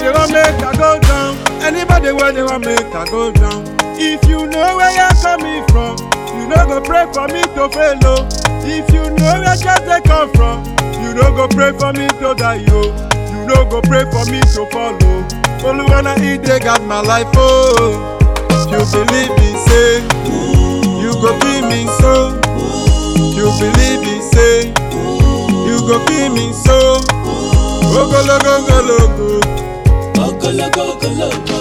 they want make I go down. Anybody where they want make I go down. If you know where you're coming from, you no go pray for me to fail, oh. If you know where just they come from, you no go pray for me to die, oh. You no go pray for me to follow. Only when I eat, they got my life, oh. If you believe me, say, you go be me so. If you believe me, say, you go be me so. Ogologo, ogologo. Ogologo, ogologo.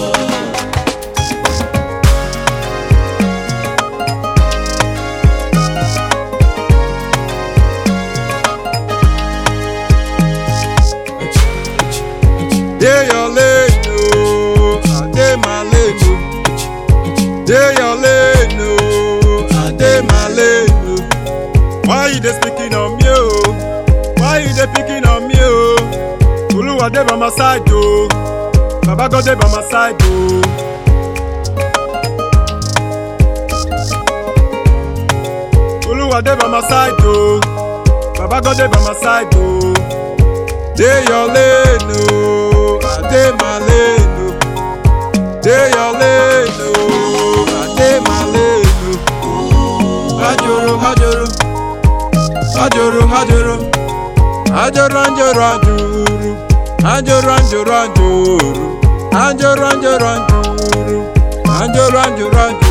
Dey your lane, oh, I dey my lane, oh. Dey your lane, oh, I dey my lane, oh. Why you dey speaking on me, oh? Why you dey picking on me, oh? Oluwa dey by my side, oh. Baba God dey by my side, oh. Oluwa dey by my side, oh. Baba God dey by my side, oh. Dey your lane, oh, I dey my lane, oh. Dey your lane, oh, I dey my lane, oh. Ajoro, ajoro, ajoro, ajoro, ajoro, ajoro, ajoro, ajoro, ajoro, ajoro, ajoro, ajoro, ajoro, ajoro, ajoro.